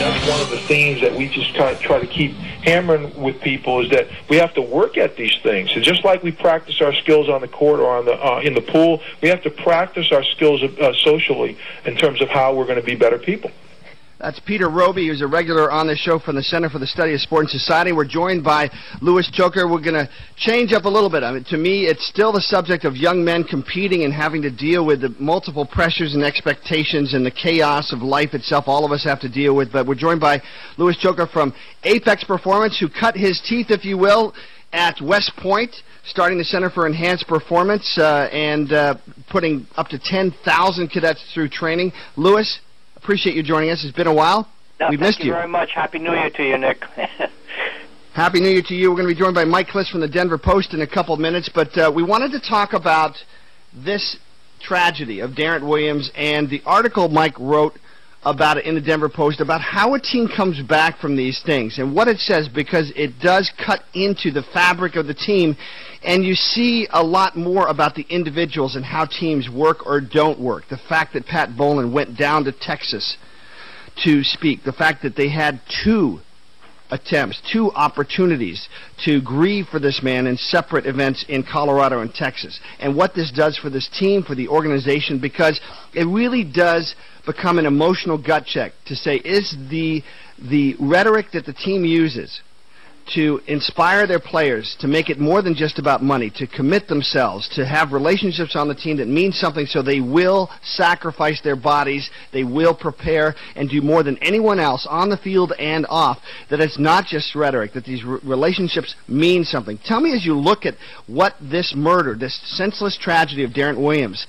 that's one of the themes that we just try to keep hammering with people, is that we have to work at these things. And just like we practice our skills on the court or on the in the pool, we have to practice our skills socially in terms of how we're going to be better people. That's Peter Roby, who's a regular on this show from the Center for the Study of Sport and Society. We're joined by Louis Choker. We're going to change up a little bit. I mean, to me, it's still the subject of young men competing and having to deal with the multiple pressures and expectations and the chaos of life itself all of us have to deal with. But we're joined by Louis Choker from Apex Performance, who cut his teeth, if you will, at West Point, starting the Center for Enhanced Performance and putting up to 10,000 cadets through training. Louis, appreciate you joining us. It's been a while. We've missed you. Thank you very much. Happy New Year to you, Nick. Happy New Year to you. We're going to be joined by Mike Klis from the Denver Post in a couple of minutes, but we wanted to talk about this tragedy of Darren Williams and the article Mike wrote about it in the Denver Post about how a team comes back from these things and what it says, because it does cut into the fabric of the team, and you see a lot more about the individuals and how teams work or don't work. The fact that Pat Bowlen went down to Texas to speak, the fact that they had two attempts, two opportunities to grieve for this man in separate events in Colorado and Texas, and what this does for this team, for the organization, because it really does become an emotional gut check to say, is the rhetoric that the team uses to inspire their players to make it more than just about money, to commit themselves, to have relationships on the team that mean something, so they will sacrifice their bodies, they will prepare and do more than anyone else on the field and off, that it's not just rhetoric, that these relationships mean something. Tell me, as you look at what this murder, this senseless tragedy of Darren Williams,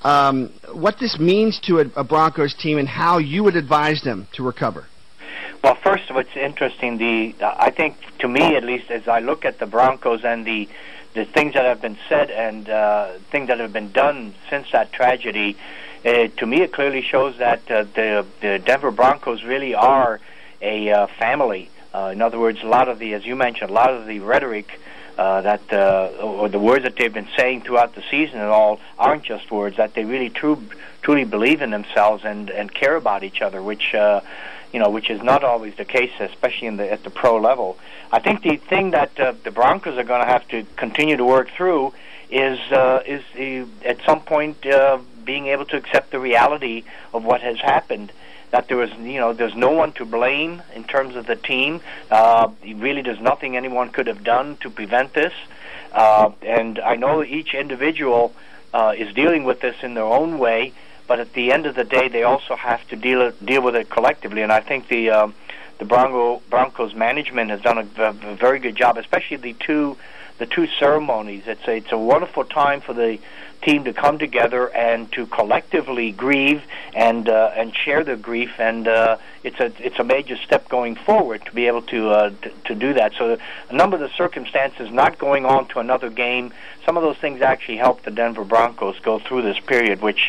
what this means to a Broncos team and how you would advise them to recover. Well, first of all, it's interesting. I think, to me at least, as I look at the Broncos and the things that have been said and things that have been done since that tragedy, to me it clearly shows that the Denver Broncos really are a family. In other words, a lot of the, as you mentioned, a lot of the rhetoric or the words that they've been saying throughout the season and all aren't just words, that they really truly believe in themselves and care about each other, which which is not always the case, especially at the pro level. I think the thing that the Broncos are going to have to continue to work through is at some point being able to accept the reality of what has happened. That there's no one to blame in terms of the team. Really, there's nothing anyone could have done to prevent this. And I know each individual is dealing with this in their own way. But at the end of the day, they also have to deal with it collectively, and I think the Broncos management has done a very good job, especially the two ceremonies. It's a wonderful time for the team to come together and to collectively grieve and share their grief, and it's a major step going forward to be able to do that. So a number of the circumstances not going on to another game, some of those things actually helped the Denver Broncos go through this period, which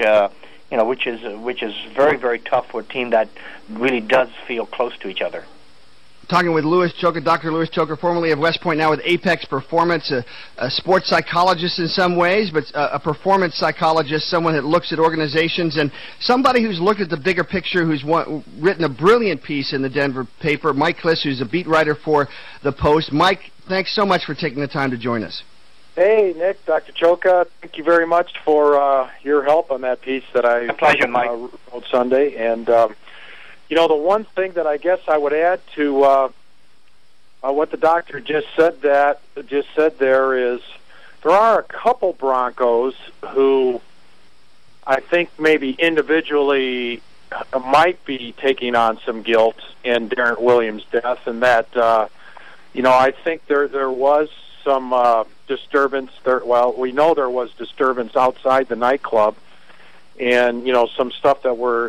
is very, very tough for a team that really does feel close to each other. Talking with Louis Choker, Dr. Louis Choker, formerly of West Point, now with Apex Performance, a sports psychologist in some ways, but a performance psychologist, someone that looks at organizations, and somebody who's looked at the bigger picture, who's written a brilliant piece in the Denver paper, Mike Klis, who's a beat writer for the Post. Mike, thanks so much for taking the time to join us. Hey, Nick, Dr. Choka, thank you very much for your help on that piece that I wrote Sunday. And, the one thing that I guess I would add to what the doctor just said there is there are a couple Broncos who I think maybe individually might be taking on some guilt in Darren Williams' death, and that, I think there was some disturbance there. Well, we know there was disturbance outside the nightclub, and some stuff that we're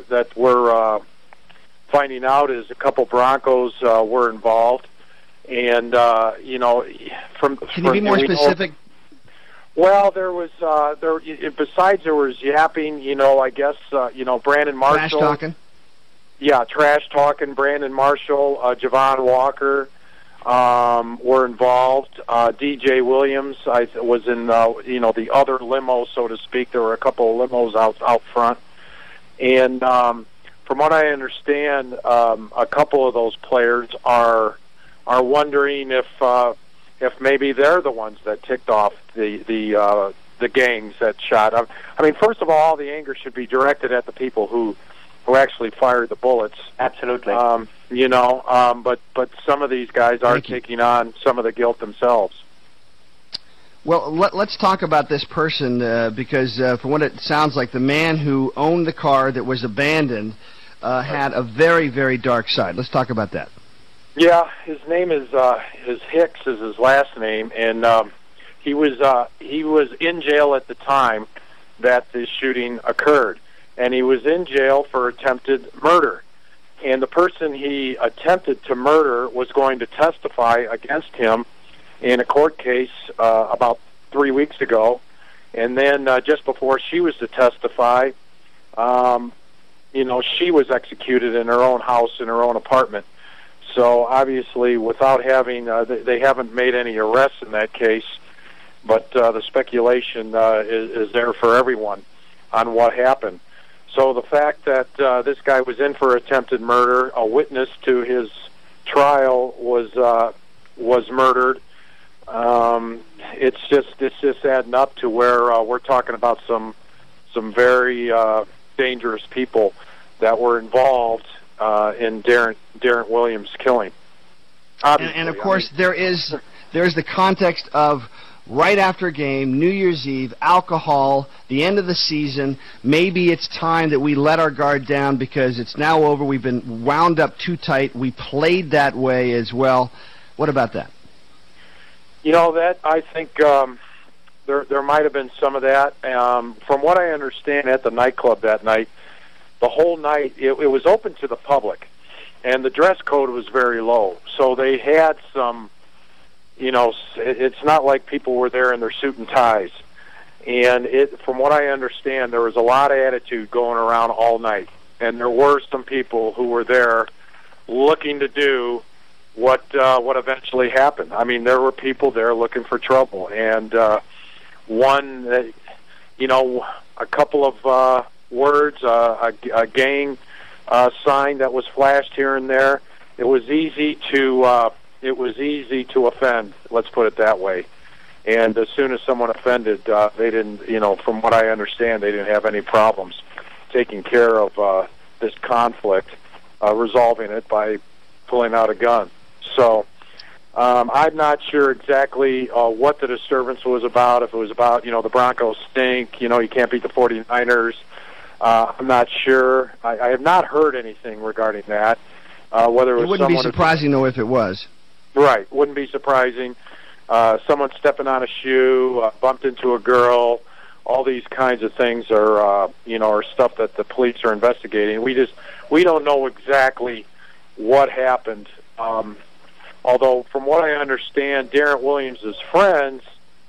finding out is a couple Broncos were involved, and can you be more specific? Well, there was besides there was yapping. I guess Brandon Marshall, trash talking. Yeah, trash talking. Brandon Marshall, Javon Walker. Were involved. DJ Williams was in the other limo, so to speak. There were a couple of limos out front, and from what I understand, a couple of those players are wondering if maybe they're the ones that ticked off the gangs that shot. I mean, first of all the anger should be directed at the people who actually fired the bullets. Absolutely. But some of these guys are taking on some of the guilt themselves. Well, let's talk about this person because from what it sounds like, the man who owned the car that was abandoned had a very, very dark side. Let's talk about that. Yeah, his name is Hicks is his last name, and he was in jail at the time that the shooting occurred, and he was in jail for attempted murder. And the person he attempted to murder was going to testify against him in a court case about 3 weeks ago, and then just before she was to testify, she was executed in her own house, in her own apartment. So obviously, without having, they haven't made any arrests in that case, but the speculation is there for everyone on what happened. So the fact that this guy was in for attempted murder, a witness to his trial was murdered. It's just adding up to where we're talking about some very dangerous people that were involved in Darren Williams' killing. And of course, there's the context of right after a game, New Year's Eve, alcohol, the end of the season. Maybe it's time that we let our guard down because it's now over. We've been wound up too tight. We played that way as well. What about that? That I think there might have been some of that. From what I understand, at the nightclub that night, the whole night it was open to the public, and the dress code was very low. So they had some, it's not like people were there in their suit and ties. And from what I understand, there was a lot of attitude going around all night, and there were some people who were there looking to do what eventually happened. I mean, there were people there looking for trouble, and a couple of words, a gang sign that was flashed here and there. It was easy to offend. Let's put it that way. And as soon as someone offended, they didn't. From what I understand, they didn't have any problems taking care of this conflict, resolving it by pulling out a gun. So I'm not sure exactly what the disturbance was about. If it was about, the Broncos stink, you can't beat the 49ers. I'm not sure. I have not heard anything regarding that. Whether it wouldn't be surprising, though, if it was. Right, wouldn't be surprising. Someone stepping on a shoe, bumped into a girl. All these kinds of things are stuff that the police are investigating. We don't know exactly what happened. Although, from what I understand, Darren Williams' friends,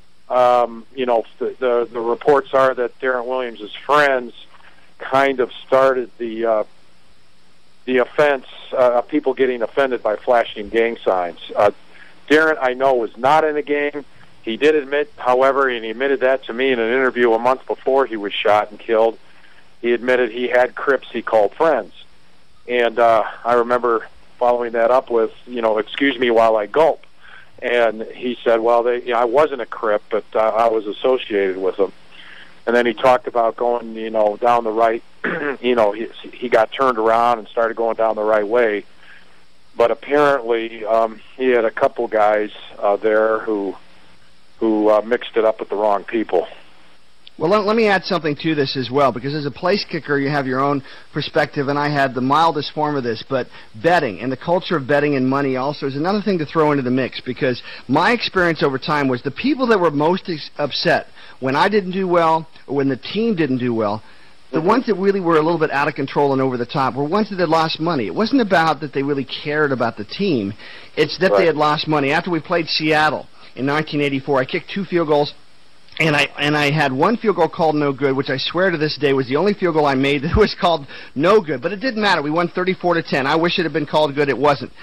the reports are that Darren Williams' friends kind of started the offense, people getting offended by flashing gang signs. Darren, I know, was not in a gang. He did admit, however, and he admitted that to me in an interview a month before he was shot and killed, he admitted he had Crips he called friends. And I remember following that up with, excuse me while I gulp. And he said, well, I wasn't a Crip, but I was associated with them. And then he talked about going, down the right, he got turned around and started going down the right way. But apparently he had a couple guys there who mixed it up with the wrong people. Well, let me add something to this as well, because as a place kicker, you have your own perspective, and I had the mildest form of this, but betting and the culture of betting and money also is another thing to throw into the mix, because my experience over time was the people that were most upset when I didn't do well or when the team didn't do well, the ones that really were a little bit out of control and over the top were ones that had lost money. It wasn't about that they really cared about the team. It's that they had lost money. After we played Seattle in 1984, I kicked 2 field goals. And I had 1 field goal called no good, which I swear to this day was the only field goal I made that was called no good. But it didn't matter. We won 34-10. I wish it had been called good. It wasn't.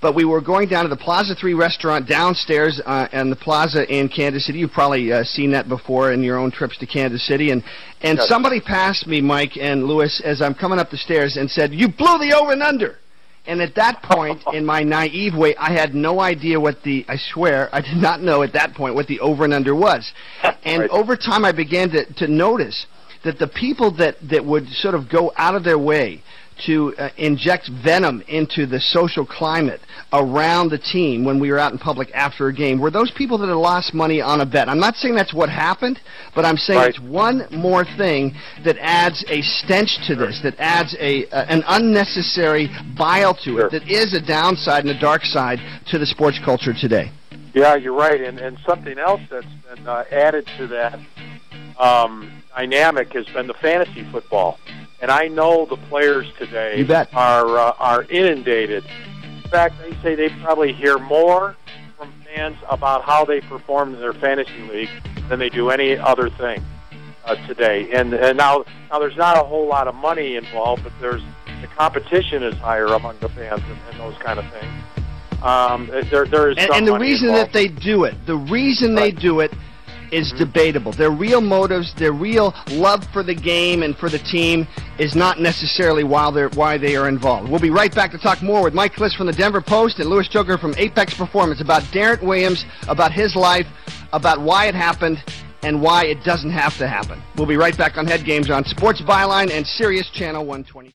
but we were going down to the Plaza 3 restaurant downstairs in the plaza in Kansas City. You've probably seen that before in your own trips to Kansas City. And somebody passed me, Mike and Lewis, as I'm coming up the stairs and said, "You blew the over and under." And at that point, in my naive way, I had no idea I swear, I did not know at that point what the over and under was. And over time I began to notice that the people that would sort of go out of their way to inject venom into the social climate around the team when we were out in public after a game were those people that had lost money on a bet. I'm not saying that's what happened, but I'm saying it's one more thing that adds a stench to this, that adds an unnecessary bile to it, that is a downside and a dark side to the sports culture today. Yeah, you're right, and something else that's been added to that dynamic has been the fantasy football. And I know the players today are inundated. In fact, they say they probably hear more from fans about how they performed in their fantasy league than they do any other thing today. And now there's not a whole lot of money involved, but the competition is higher among the fans and those kind of things. There is some and the money reason involved. that they do it, they do it is debatable. Their real motives, their real love for the game and for the team is not necessarily why they are involved. We'll be right back to talk more with Mike Klis from the Denver Post and Louis Joker from Apex Performance about Darrent Williams, about his life, about why it happened, and why it doesn't have to happen. We'll be right back on Head Games on Sports Byline and Sirius Channel 120.